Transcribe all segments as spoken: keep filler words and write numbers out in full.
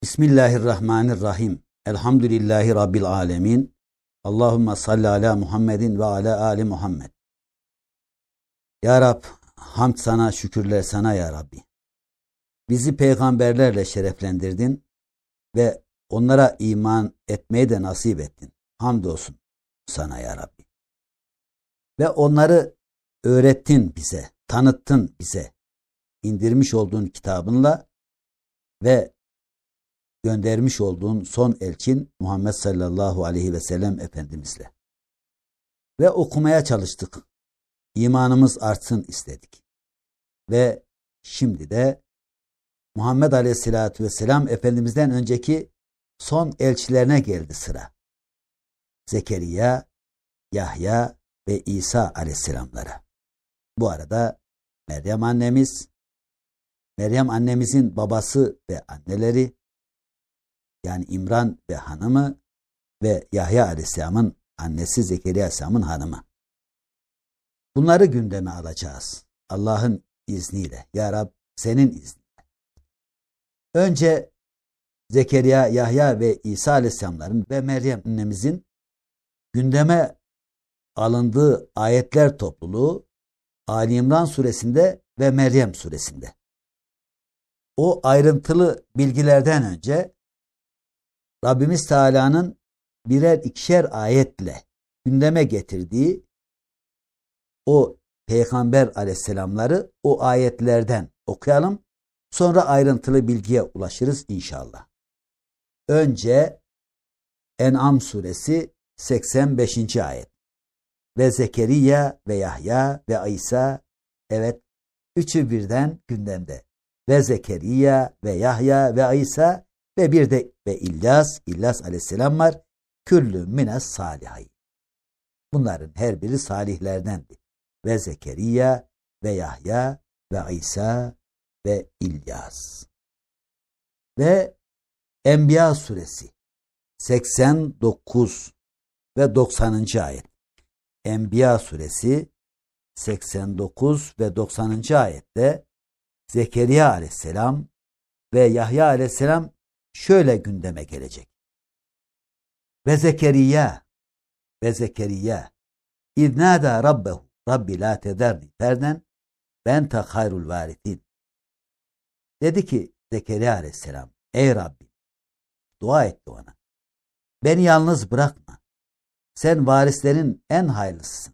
Bismillahirrahmanirrahim. Elhamdülillahi Rabbil alemin. Allahümme salli ala Muhammedin ve ala ali Muhammed. Ya Rab, hamd sana, şükürler sana ya Rabbi. Bizi peygamberlerle şereflendirdin ve onlara iman etmeyi de nasip ettin. Hamdolsun sana ya Rabbi. Ve onları öğrettin bize, tanıttın bize. İndirmiş olduğun kitabınla ve göndermiş olduğun son elçin Muhammed sallallahu aleyhi ve sellem Efendimizle. Ve okumaya çalıştık. İmanımız artsın istedik. Ve şimdi de Muhammed aleyhissalatü vesselam Efendimiz'den önceki son elçilerine geldi sıra. Zekeriya, Yahya ve İsa aleyhisselamlara. Bu arada Meryem annemiz, Meryem annemizin babası ve anneleri, yani İmran ve hanımı ve Yahya aleyhisselamın annesi Zekeriya aleyhisselamın hanımı. Bunları gündeme alacağız. Allah'ın izniyle. Ya Rab, senin izniyle. Önce Zekeriya, Yahya ve İsa aleyhisselamların ve Meryem annemizin gündeme alındığı ayetler topluluğu Ali İmran suresinde ve Meryem suresinde. O ayrıntılı bilgilerden önce Rabbimiz Teala'nın birer ikişer ayetle gündeme getirdiği o Peygamber aleyhisselamları o ayetlerden okuyalım. Sonra ayrıntılı bilgiye ulaşırız inşallah. Önce En'am suresi seksen beşinci ayet. Ve Zekeriya ve Yahya ve İsa, evet, üçü birden gündemde. Ve Zekeriya ve Yahya ve İsa ve bir de ve İlyas, İlyas aleyhisselam var. Küllü mines salihay. Bunların her biri salihlerdendi. Ve Zekeriya ve Yahya ve İsa ve İlyas. Ve Enbiya suresi seksen dokuz ve doksanıncı ayet. Enbiya suresi seksen dokuz ve doksanıncı ayette Zekeriya aleyhisselam ve Yahya aleyhisselam şöyle gündeme gelecek. Ve Zekeriya ve Zekeriya İznâdâ rabbehu Rabbi la tederni ferden bente hayrul varithin. Dedi ki Zekeriya aleyhisselam, ey Rabbi, dua etti ona. Beni yalnız bırakma. Sen varislerin en hayırlısısın.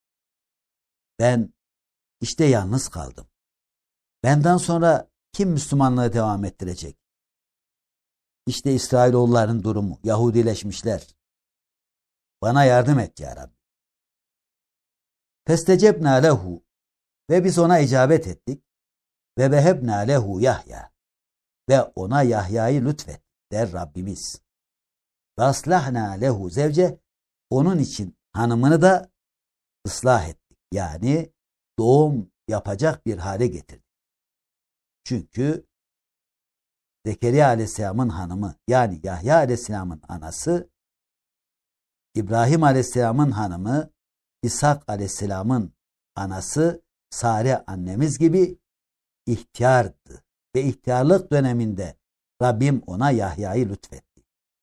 Ben işte yalnız kaldım. Benden sonra kim Müslümanlığı devam ettirecek? İşte İsrailoğulların durumu. Yahudileşmişler. Bana yardım et ya Rabbi. Festecebnâ lehu. Ve biz ona icabet ettik. Ve vehebnâ lehu Yahya. Ve ona Yahya'yı lütfet der Rabbimiz. Ve aslahnâ lehu zevce. Onun için hanımını da ıslah ettik. Yani doğum yapacak bir hale getirdik. Çünkü Zekeriya aleyhisselamın hanımı, yani Yahya aleyhisselamın anası, İbrahim aleyhisselamın hanımı, İshak aleyhisselamın anası Sare annemiz gibi ihtiyardı. Ve ihtiyarlık döneminde Rabbim ona Yahya'yı lütfetti.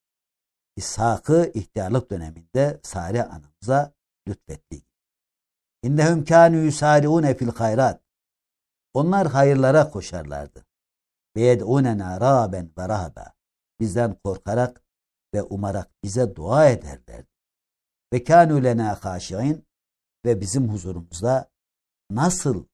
İshak'ı ihtiyarlık döneminde Sare anamıza lütfetti. İnnehum kânû yusâriûne fil hayrat. Onlar hayırlara koşarlardı. Ve yed'ûnenâ râben ve rahaba. Bizden korkarak ve umarak bize dua ederlerdi. Ve kânû lenâ hâşi'in. Ve bizim huzurumuzda nasıl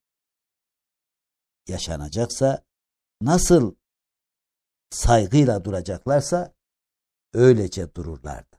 yaşanacaksa, nasıl saygıyla duracaklarsa öylece dururlardı.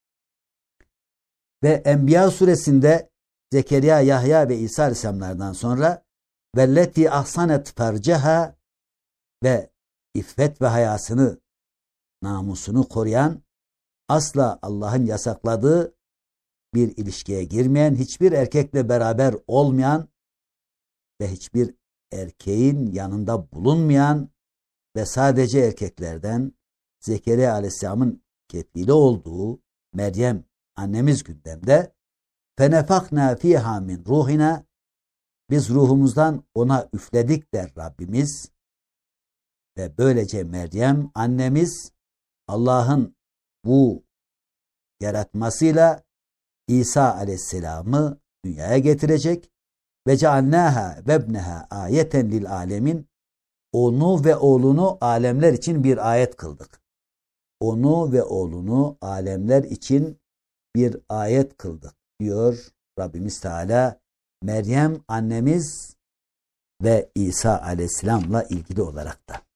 Ve Enbiya suresinde Zekeriya, Yahya ve İsa aleyhisselamlardan sonra velleti ahsanet ferceha ve iffet ve hayasını, namusunu koruyan, asla Allah'ın yasakladığı bir ilişkiye girmeyen, hiçbir erkekle beraber olmayan ve hiçbir erkeğin yanında bulunmayan ve sadece erkeklerden Zekeriya aleyhisselamın kefili olduğu Meryem annemiz gündemde. Fenefakna fiha min ruhina, biz ruhumuzdan ona üfledik der Rabbimiz. Ve böylece Meryem annemiz Allah'ın bu yaratmasıyla İsa aleyhisselamı dünyaya getirecek. Ve cealnâhâ vebneha ayeten lil alemin. Onu ve oğlunu alemler için bir ayet kıldık. Onu ve oğlunu alemler için bir ayet kıldık diyor Rabbimiz Teala Meryem annemiz ve İsa aleyhisselamla ilgili olarak da.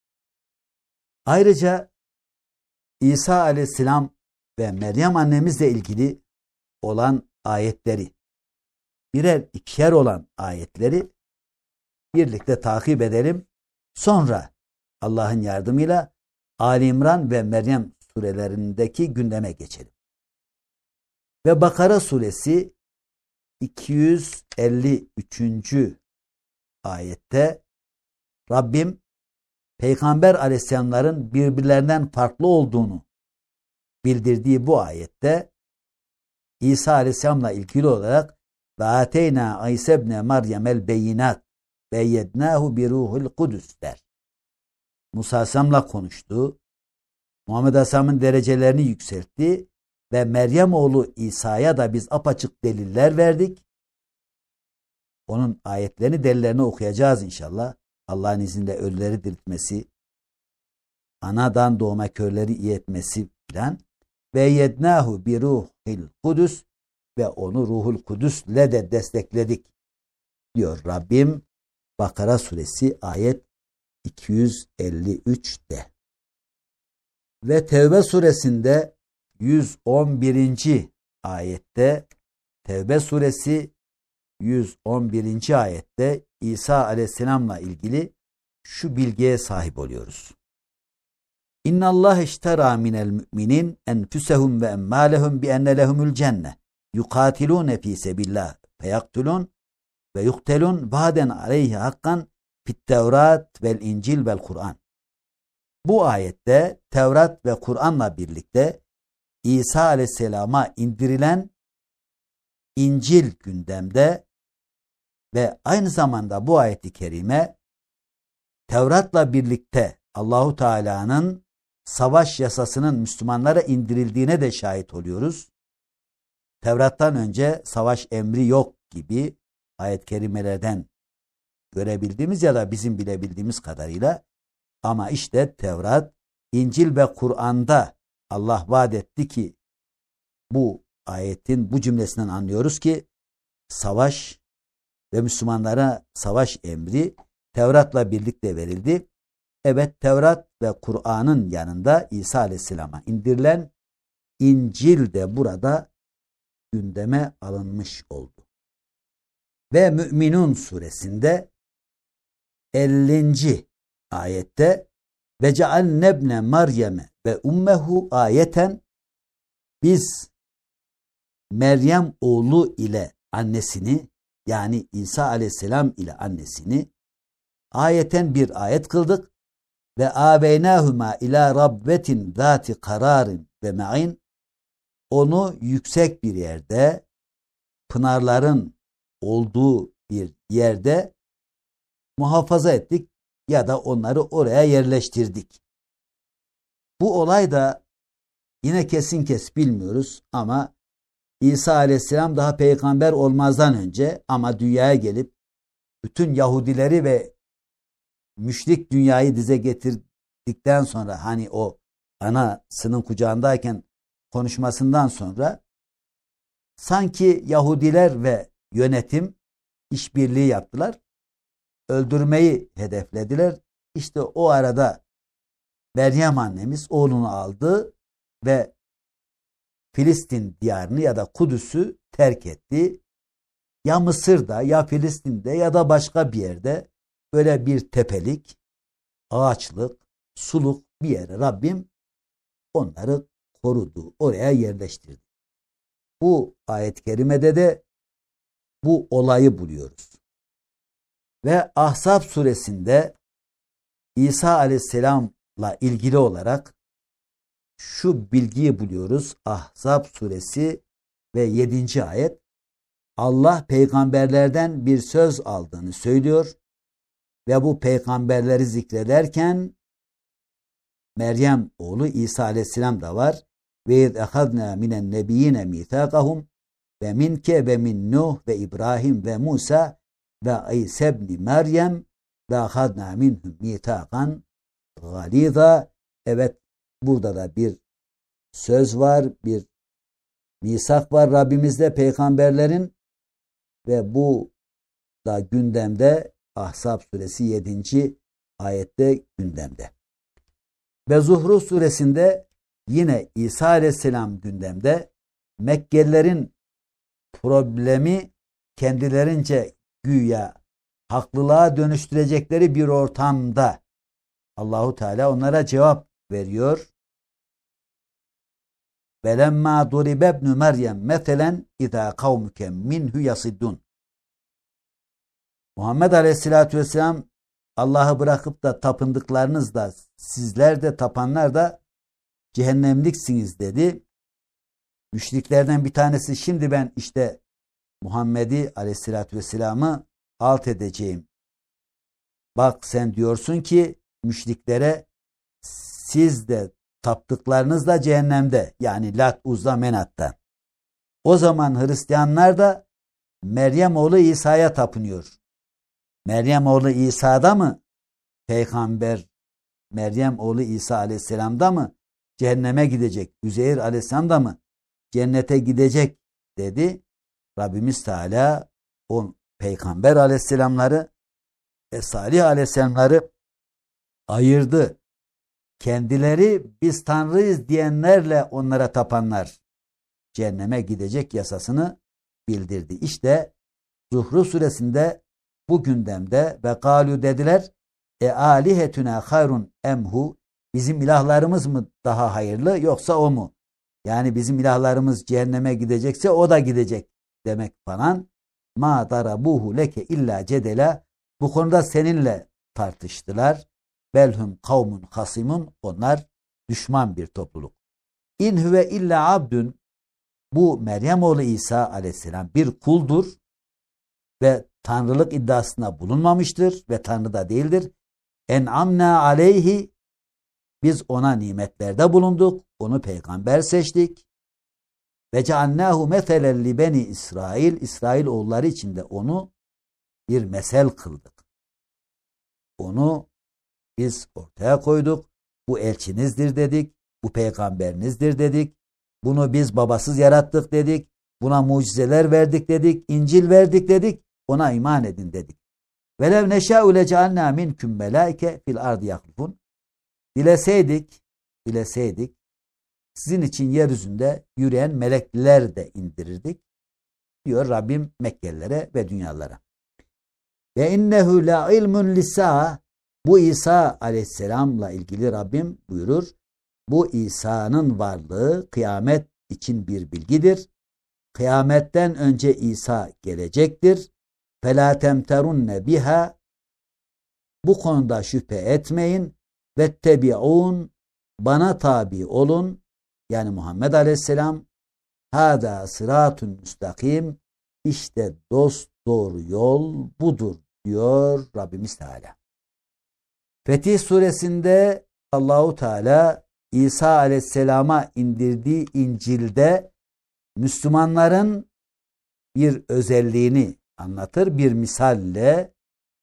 Ayrıca İsa aleyhisselam ve Meryem annemizle ilgili olan ayetleri, birer ikişer olan ayetleri birlikte takip edelim. Sonra Allah'ın yardımıyla Ali İmran ve Meryem surelerindeki gündeme geçelim. Ve Bakara suresi iki yüz elli üçüncü ayette Rabbim Peygamber aleyhisselamların birbirlerinden farklı olduğunu bildirdiği bu ayette İsa aleyhisselamla ilgili olarak ve ateyna İsa ibne Meryem'el beyinat ve yednahu bi ruhul kudüs der. Musa aleyhisselamla konuştu. Muhammed aleyhisselamın derecelerini yükseltti ve Meryem oğlu İsa'ya da biz apaçık deliller verdik. Onun ayetlerini, delillerini okuyacağız inşallah. Allah'ın izniyle ölüleri diriltmesi, anadan doğma körleri iyi etmesi filan. Ve yednahu bi ruhil kudüs ve onu ruhul kudüsle de destekledik diyor Rabbim Bakara suresi ayet iki yüz elli üçte. Ve Tevbe suresinde yüz on birinci ayette Tevbe suresi yüz on birinci ayette İsa aleyhisselamla ilgili şu bilgiye sahip oluyoruz. İnna Allah iştera minel müminin enfusehum ve emmalehum bi enne lehumul cenne yukatilune fi sebillah feyaktulun ve yuktelun vaden aleyhi hakkan fit Tevrat vel İncil vel Kur'an. Bu ayette Tevrat ve Kur'an'la birlikte İsa aleyhisselama indirilen İncil gündemde ve aynı zamanda bu ayet-i kerime Tevrat'la birlikte Allahu Teala'nın savaş yasasının Müslümanlara indirildiğine de şahit oluyoruz. Tevrat'tan önce savaş emri yok gibi ayet-i kerimelerden görebildiğimiz ya da bizim bilebildiğimiz kadarıyla, ama işte Tevrat, İncil ve Kur'an'da Allah vaat etti ki bu ayetin bu cümlesinden anlıyoruz ki savaş ve Müslümanlara savaş emri Tevrat'la birlikte verildi. Evet, Tevrat ve Kur'an'ın yanında İsa Aleyhisselam'a indirilen İncil de burada gündeme alınmış oldu. Ve Mü'minun suresinde ellinci ayette ve cealnebne Meryem'e ve ummehu ayeten, biz Meryem oğlu ile annesini, yani İsa aleyhisselam ile annesini ayeten bir ayet kıldık ve aveynâhuma ila rabbetin zâti karârin ve ma'in, onu yüksek bir yerde, pınarların olduğu bir yerde muhafaza ettik ya da onları oraya yerleştirdik. Bu olay da yine kesin kes bilmiyoruz ama İsa aleyhisselam daha peygamber olmazdan önce ama dünyaya gelip bütün Yahudileri ve müşrik dünyayı dize getirdikten sonra, hani o anasının kucağındayken konuşmasından sonra sanki Yahudiler ve yönetim işbirliği yaptılar. Öldürmeyi hedeflediler. İşte o arada Meryem annemiz oğlunu aldı ve Filistin diyarını ya da Kudüs'ü terk etti. Ya Mısır'da ya Filistin'de ya da başka bir yerde böyle bir tepelik, ağaçlık, suluk bir yere Rabbim onları korudu. Oraya yerleştirdi. Bu ayet-i kerimede de bu olayı buluyoruz. Ve Ahzab suresinde İsa aleyhisselamla ilgili olarak şu bilgiyi buluyoruz. Ahzab suresi ve yedinci ayet. Allah peygamberlerden bir söz aldığını söylüyor ve bu peygamberleri zikrederken Meryem oğlu İsa aleyhisselam da var. Ve iz ehadna minen nebiyyine mithaqahum ve minke ve min Nuh ve İbrahim ve Musa ve İsa ibn Meryem ve ehadna minhum mithaqan galiza. Evet, burada da bir söz var, bir misak var Rabbimizle peygamberlerin ve bu da gündemde Ahzab suresi yedinci ayette gündemde. Ve Zuhruf suresinde yine İsa aleyhisselam gündemde. Mekkelilerin problemi kendilerince güya haklılığa dönüştürecekleri bir ortamda Allahu Teala onlara cevap veriyor. Velemma duribe ibn Meryem meselen iza kavmuke minhu yasiddun. Muhammed Aleyhisselatü Vesselam Allah'ı bırakıp da tapındıklarınız da sizler de tapanlar da cehennemliksiniz dedi. Müşriklerden bir tanesi şimdi ben işte Muhammed'i Aleyhisselatü Vesselam'ı alt edeceğim. Bak sen diyorsun ki müşriklere siz de taptıklarınız da cehennemde, yani Lat, Uzza, Menat'ta. O zaman Hristiyanlar da Meryem oğlu İsa'ya tapınıyor. Meryem oğlu İsa'da mı peygamber, Meryem oğlu İsa aleyhisselam'da mı cehenneme gidecek, Üzeyr aleyhisselam da mı cennete gidecek dedi. Rabbimiz Teala o peygamber aleyhisselamları ve salih aleyhisselamları ayırdı. Kendileri biz Tanrıyız diyenlerle onlara tapanlar cehenneme gidecek yasasını bildirdi. İşte Zuhruf suresinde bu gündemde ve galu dediler e alihetuna hayrun emhu, bizim ilahlarımız mı daha hayırlı yoksa o mu? Yani bizim ilahlarımız cehenneme gidecekse o da gidecek demek falan. Ma darabuhu leke illa cedela, bu konuda seninle tartıştılar. Belhum kavmun hasimun, onlar düşman bir topluluk. İn huve illa abdün, bu Meryem oğlu İsa aleyhisselam bir kuldur ve tanrılık iddiasında bulunmamıştır ve tanrı da değildir. En'amna aleyhi, biz ona nimetlerde bulunduk, onu peygamber seçtik. Ve cealnahu meselen li beni İsrail, İsrail oğulları içinde onu bir mesel kıldık. Onu biz ortaya koyduk. Bu elçinizdir dedik. Bu peygamberinizdir dedik. Bunu biz babasız yarattık dedik. Buna mucizeler verdik dedik. İncil verdik dedik. Ona iman edin dedik. Velev neşâ'u lecealnâ minküm melâike fil ardı yahlufun. Dileseydik, dileseydik sizin için yeryüzünde yürüyen melekler de indirirdik diyor Rabbim Mekkelilere ve dünyalara. Ve innehu la ilmun lisa, bu İsa aleyhisselamla ilgili Rabbim buyurur. Bu İsa'nın varlığı kıyamet için bir bilgidir. Kıyametten önce İsa gelecektir. فَلَا تَمْتَرُنَّ biha, bu konuda şüphe etmeyin. وَاتَّبِعُونَ, bana tabi olun. Yani Muhammed Aleyhisselam. هَذَا sıratun müstakim, işte dost doğru yol budur diyor Rabbimiz Teala. Fetih suresinde Allahu Teala İsa Aleyhisselam'a indirdiği İncil'de Müslümanların bir özelliğini anlatır. Bir misalle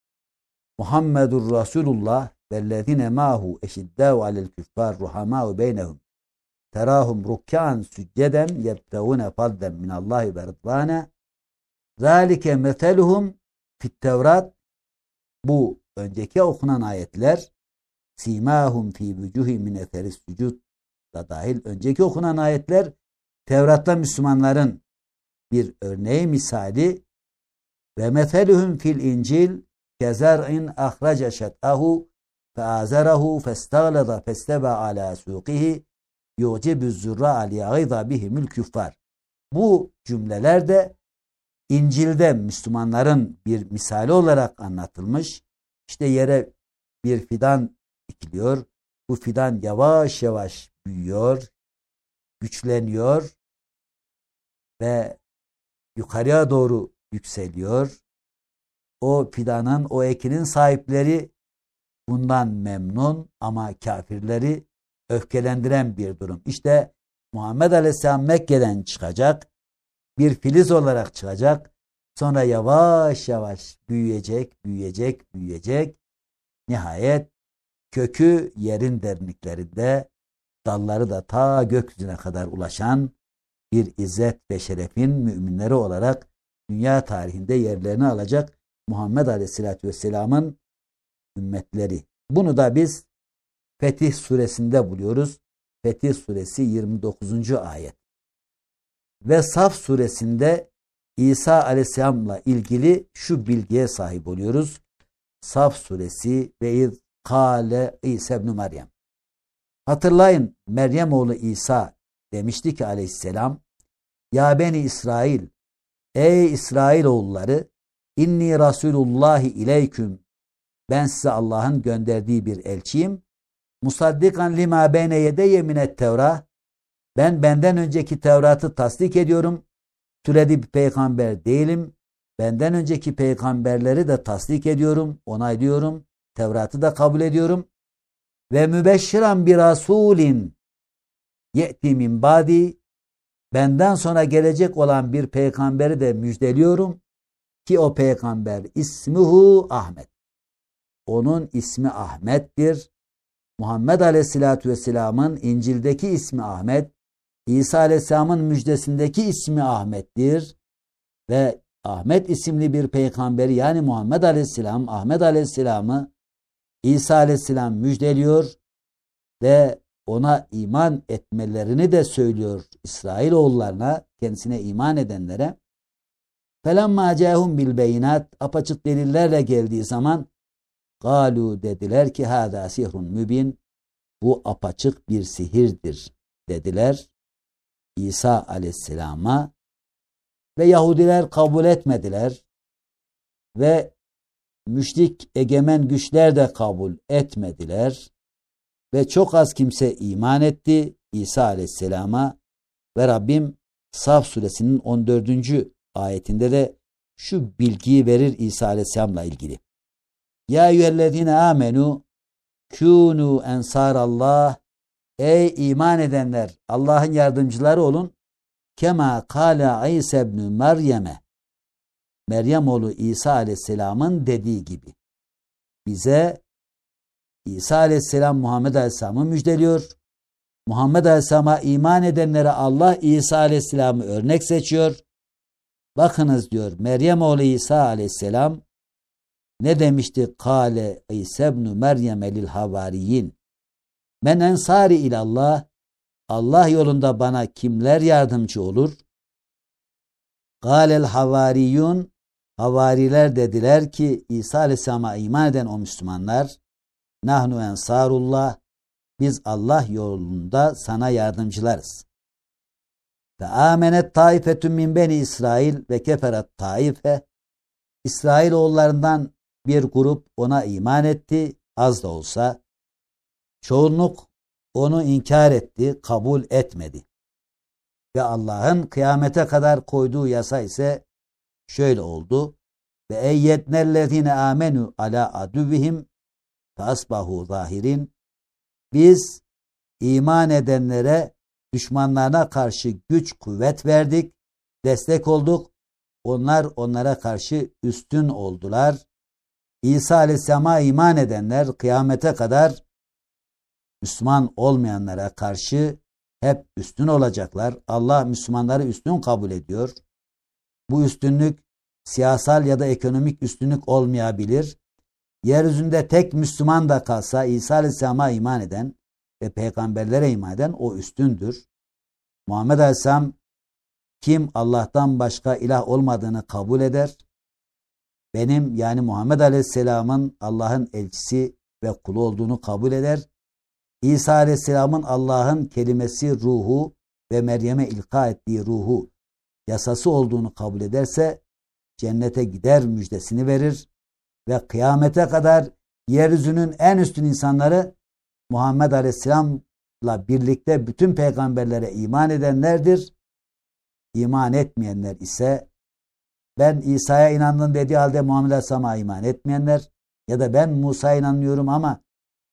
Muhammedur Resulullah vellezine mahu eşiddâhu alel küffâr ruhamâhu beynehum terâhum rukkâ'n sücceden yebtevûne fadden minallâhi ve rıdvâne zâlike meteluhum fit tevrat, bu önceki okunan ayetler simâhum fî vücûhi min etheris sücud da dahil önceki okunan ayetler Tevrat'ta Müslümanların bir örneği misali. Ve meteluhum fil incil kezer'in ahraca şet'ahu feazerahu festağlada festebe ala suqihi yu'cibüz zurra'a liyagîza bihimül küffar. Bu cümleler de İncil'de Müslümanların bir misali olarak anlatılmış. İşte yere bir fidan dikiliyor. Bu fidan yavaş yavaş büyüyor, güçleniyor ve yukarıya doğru yükseliyor. O fidanın, o ekinin sahipleri bundan memnun ama kafirleri öfkelendiren bir durum. İşte Muhammed Aleyhisselam Mekke'den çıkacak, bir filiz olarak çıkacak, sonra yavaş yavaş büyüyecek, büyüyecek, büyüyecek. Nihayet kökü yerin derinliklerinde, dalları da ta gökyüzüne kadar ulaşan bir izzet ve şerefin müminleri olarak dünya tarihinde yerlerini alacak Muhammed Aleyhisselatü Vesselam'ın ümmetleri. Bunu da biz Fetih Suresinde buluyoruz. Fetih Suresi yirmi dokuzuncu ayet. Ve Saf Suresinde İsa Aleyhisselam'la ilgili şu bilgiye sahip oluyoruz. Saf Suresi ve iz kâle İsa ibn Meryem. Hatırlayın, Meryem oğlu İsa demişti ki Aleyhisselam, ya beni İsrail, ey İsrail oğulları, inni Rasulullahi ileyküm, ben size Allah'ın gönderdiği bir elçiyim. Musaddikan lima beyne yedeyye minet Tevrah, ben benden önceki Tevrat'ı tasdik ediyorum. Türedi bir peygamber değilim. Benden önceki peygamberleri de tasdik ediyorum, onaylıyorum. Tevrat'ı da kabul ediyorum. Ve mübeşşiran bir rasulin ye'ti min badi, benden sonra gelecek olan bir peygamberi de müjdeliyorum ki o peygamber ismuhu Ahmet. Onun ismi Ahmet'tir. Muhammed Aleyhisselatü Vesselam'ın İncil'deki ismi Ahmet, İsa Aleyhisselam'ın müjdesindeki ismi Ahmet'tir. Ve Ahmet isimli bir peygamberi, yani Muhammed Aleyhisselam, Ahmet Aleyhisselam'ı İsa Aleyhisselam müjdeliyor ve ona iman etmelerini de söylüyor İsrailoğullarına, kendisine iman edenlere. فَلَمَّا جَاهُمْ بِالْبَيِّنَاتِ, apaçık delillerle geldiği zaman galu, dediler ki hâdâ sihrun mübin, bu apaçık bir sihirdir dediler İsa Aleyhisselam'a. Ve Yahudiler kabul etmediler ve müşrik egemen güçler de kabul etmediler ve çok az kimse iman etti İsa Aleyhisselam'a. Ve Rabbim Saf Suresinin on dördüncü ayetinde de şu bilgiyi verir İsa Aleyhisselam'la ilgili. Ya eyyühellezine amenu kûnû ensarallah, ey iman edenler, Allah'ın yardımcıları olun. Kema kâle İsa ibn Meryem'e, Meryem oğlu İsa Aleyhisselam'ın dediği gibi. Bize İsa Aleyhisselam Muhammed Aleyhisselam'ı müjdeliyor. Muhammed Aleyhisselam'a iman edenlere Allah İsa Aleyhisselam'ı örnek seçiyor. Bakınız diyor, Meryem oğlu İsa Aleyhisselam ne demişti? Kâle İsa ibn Meryem'e lil havariyin. Men ensari ilallah, Allah yolunda bana kimler yardımcı olur? Kâlel havariyun, havariler dediler ki İsa Aleyhisselam'a iman eden o Müslümanlar, nahnu ensarullah, biz Allah yolunda sana yardımcılarız. Ve amenet taifetun min beni İsrail ve keferet taife, İsrailoğullarından bir grup ona iman etti, az da olsa. Çoğunluk onu inkar etti, kabul etmedi. Ve Allah'ın kıyamete kadar koyduğu yasa ise şöyle oldu. Ve eyyetnellezine amenu ala aduvihim fasbahu zahirin. Biz iman edenlere, düşmanlarına karşı güç kuvvet verdik, destek olduk. Onlar onlara karşı üstün oldular. İsa Aleyhisselam'a iman edenler kıyamete kadar Müslüman olmayanlara karşı hep üstün olacaklar. Allah Müslümanları üstün kabul ediyor. Bu üstünlük siyasal ya da ekonomik üstünlük olmayabilir. Yeryüzünde tek Müslüman da kalsa İsa Aleyhisselam'a iman eden ve peygamberlere iman eden o üstündür. Muhammed Aleyhisselam, kim Allah'tan başka ilah olmadığını kabul eder, benim yani Muhammed Aleyhisselam'ın Allah'ın elçisi ve kulu olduğunu kabul eder, İsa Aleyhisselam'ın Allah'ın kelimesi, ruhu ve Meryem'e ilka ettiği ruhu, yasası olduğunu kabul ederse cennete gider müjdesini verir ve kıyamete kadar yeryüzünün en üstün insanları Muhammed Aleyhisselam'la birlikte bütün peygamberlere iman edenlerdir. İman etmeyenler ise, ben İsa'ya inandım dediği halde Muhammed Aleyhisselam'a iman etmeyenler ya da ben Musa'ya inanıyorum ama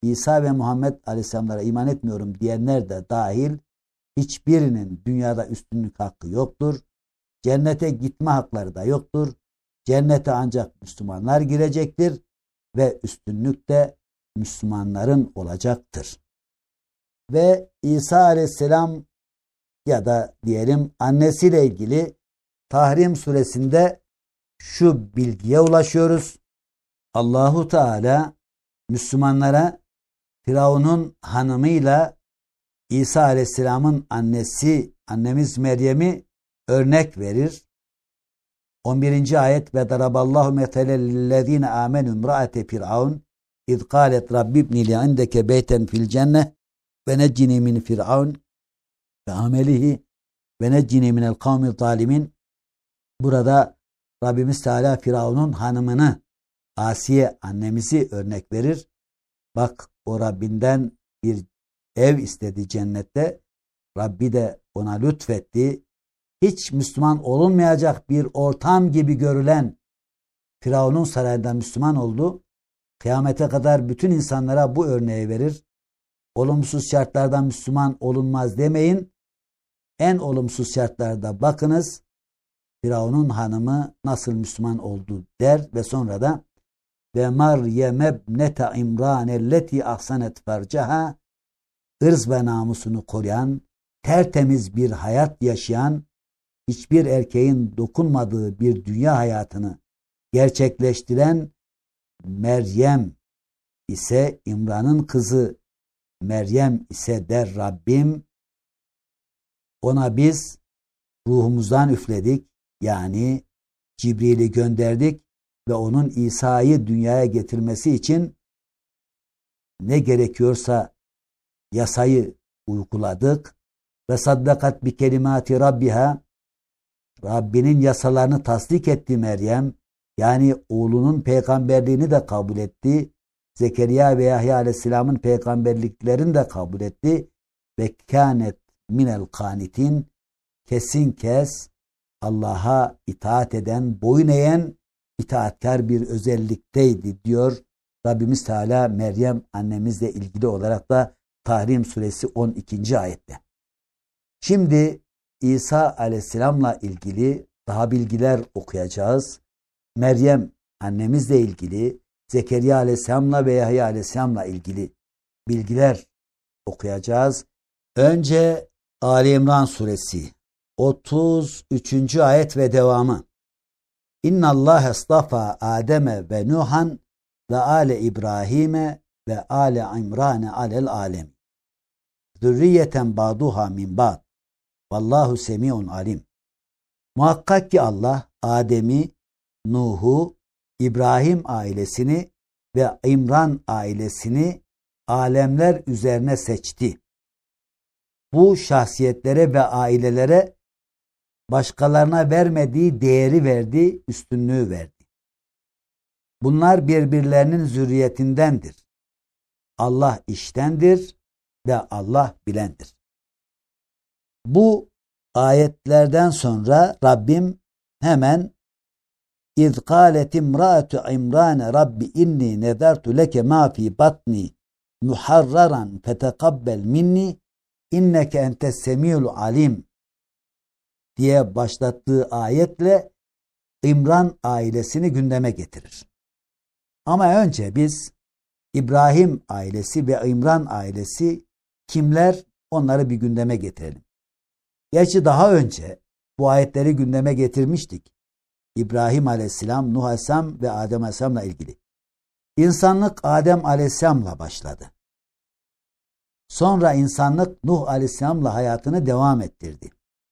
İsa ve Muhammed Aleyhisselamlara iman etmiyorum diyenler de dahil hiçbirinin dünyada üstünlük hakkı yoktur. Cennete gitme hakları da yoktur. Cennete ancak Müslümanlar girecektir ve üstünlük de Müslümanların olacaktır. Ve İsa Aleyhisselam ya da diyelim annesiyle ilgili Tahrim suresinde şu bilgiye ulaşıyoruz. Allahu Teala Müslümanlara Firavun'un hanımıyla İsa Aleyhisselam'ın annesi, annemiz Meryem'i örnek verir. on birinci ayet ve daraballahu meselellezine amenu imraate Firavun iz qalet rabbi ibni li indeke beyten fil cenneh ve neccini min Firavun ve amelihi ve neccini minel kavmi zalimin. Burada Rabbimiz Teala Firavun'un hanımını Asiye annemizi örnek verir. Bak o Rabbinden bir ev istedi cennette. Rabbi de ona lütfetti. Hiç Müslüman olunmayacak bir ortam gibi görülen Firavun'un sarayında Müslüman oldu. Kıyamete kadar bütün insanlara bu örneği verir. Olumsuz şartlardan Müslüman olunmaz demeyin. En olumsuz şartlarda bakınız. Firavun'un hanımı nasıl Müslüman oldu der ve sonra da ve Meryem ebnete İmran elleti ahsanet fercaha, ırz ve namusunu koruyan, tertemiz bir hayat yaşayan, hiçbir erkeğin dokunmadığı bir dünya hayatını gerçekleştiren Meryem ise İmran'ın kızı Meryem ise der Rabbim, ona biz ruhumuzdan üfledik, yani Cibril'i gönderdik ve onun İsa'yı dünyaya getirmesi için ne gerekiyorsa yasayı uyguladık ve saddakat bi kelimati rabbiha, Rabbinin yasalarını tasdik etti Meryem, yani oğlunun peygamberliğini de kabul etti, Zekeriya ve Yahya aleyhisselamın peygamberliklerini de kabul etti ve kânet minel kanitin, kesin kes Allah'a itaat eden, boyun eğen, itaatkar bir özellikteydi diyor Rabbimiz Teala Meryem annemizle ilgili olarak da Tahrim suresi on ikinci ayette. Şimdi İsa aleyhisselamla ilgili daha bilgiler okuyacağız. Meryem annemizle ilgili, Zekeriya aleyhisselamla ve Yahya aleyhisselamla ilgili bilgiler okuyacağız. Önce Ali İmran suresi otuz üçüncü ayet ve devamı. İnna Allah estafa Adem'e ve Nuhan ve ale İbrahim'e ve ale İmran'e alel alem. Zürriyeten ba'duha min ba'd. Vallahu semi'un alim. Muhakkak ki Allah Adem'i, Nuh'u, İbrahim ailesini ve İmran ailesini alemler üzerine seçti. Bu şahsiyetlere ve ailelere başkalarına vermediği değeri verdi, üstünlüğü verdi. Bunlar birbirlerinin zürriyetindendir. Allah iştendir ve Allah bilendir. Bu ayetlerden sonra Rabbim hemen İz kâlet imrâtu İmrân Rabbi inni nezertu leke mâ fî batni muharraran fetekabbel minni inneke entes semî'ul alim diye başlattığı ayetle İmran ailesini gündeme getirir. Ama önce biz İbrahim ailesi ve İmran ailesi kimler, onları bir gündeme getirelim. Gerçi daha önce bu ayetleri gündeme getirmiştik. İbrahim aleyhisselam, Nuh aleyhisselam ve Adem aleyhisselamla ilgili. İnsanlık Adem aleyhisselamla başladı. Sonra insanlık Nuh aleyhisselamla hayatını devam ettirdi.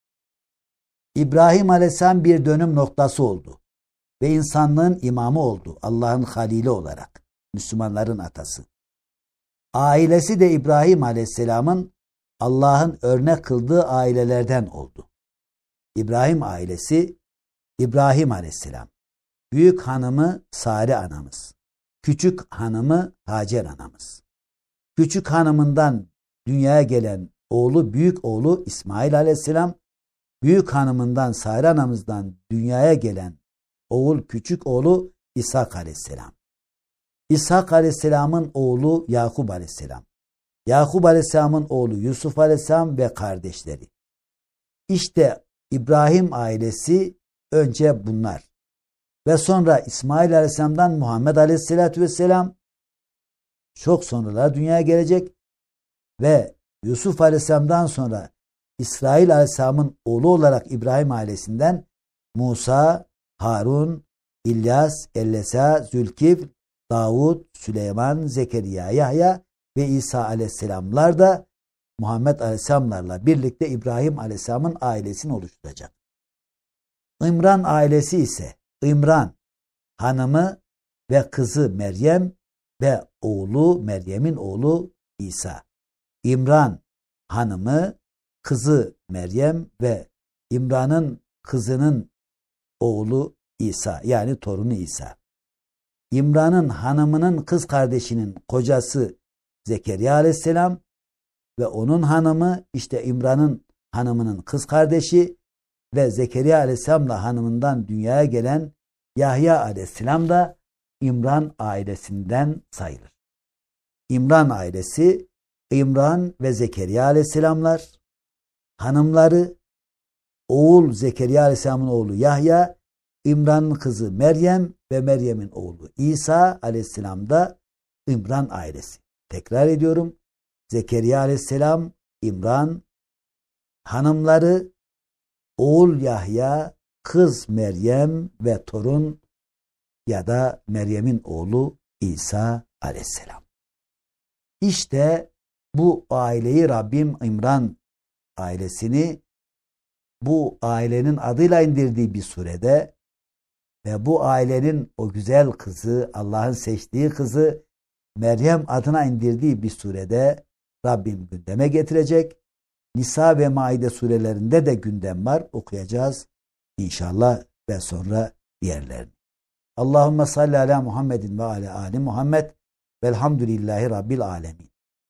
İbrahim aleyhisselam bir dönüm noktası oldu ve insanlığın imamı oldu, Allah'ın halili olarak, Müslümanların atası. Ailesi de İbrahim aleyhisselamın Allah'ın örnek kıldığı ailelerden oldu. İbrahim ailesi, İbrahim aleyhisselam, büyük hanımı Sare anamız, küçük hanımı Hacer anamız. Küçük hanımından dünyaya gelen oğlu, büyük oğlu İsmail aleyhisselam, büyük hanımından Sare anamızdan dünyaya gelen oğul, küçük oğlu İshak aleyhisselam. İshak Aleyhisselam'ın oğlu Yakup Aleyhisselam. Yakup Aleyhisselam'ın oğlu Yusuf Aleyhisselam ve kardeşleri. İşte İbrahim ailesi önce bunlar. Ve sonra İsmail Aleyhisselam'dan Muhammed Aleyhisselatü Vesselam çok sonralar dünyaya gelecek ve Yusuf Aleyhisselam'dan sonra İsrail Aleyhisselam'ın oğlu olarak İbrahim ailesinden Musa, Harun, İlyas, Ellesa, Zülkifl, Davud, Süleyman, Zekeriya, Yahya ve İsa Aleyhisselamlar da Muhammed Aleyhisselamlarla birlikte İbrahim Aleyhisselam'ın ailesini oluşturacak. İmran ailesi ise İmran hanımı ve kızı Meryem ve oğlu Meryem'in oğlu İsa. İmran hanımı, kızı Meryem ve İmran'ın kızının oğlu İsa, yani torunu İsa. İmran'ın hanımının kız kardeşinin kocası Zekeriya Aleyhisselam ve onun hanımı işte İmran'ın hanımının kız kardeşi ve Zekeriya Aleyhisselam'la hanımından dünyaya gelen Yahya Aleyhisselam da İmran ailesinden sayılır. İmran ailesi İmran ve Zekeriya Aleyhisselamlar, hanımları oğul Zekeriya Aleyhisselam'ın oğlu Yahya, İmran'ın kızı Meryem ve Meryem'in oğlu İsa Aleyhisselam da İmran ailesi. Tekrar ediyorum. Zekeriya Aleyhisselam, İmran, hanımları oğul Yahya, kız Meryem ve torun ya da Meryem'in oğlu İsa Aleyhisselam. İşte bu aileyi Rabbim İmran ailesini bu ailenin adıyla indirdiği bir surede ve bu ailenin o güzel kızı, Allah'ın seçtiği kızı Meryem adına indirdiği bir surede Rabbim gündeme getirecek. Nisa ve Maide surelerinde de gündem var. Okuyacağız inşallah ve sonra diğerlerini. Allahümme salli ala Muhammedin ve ala ali Muhammed velhamdülillahi Rabbil alemin.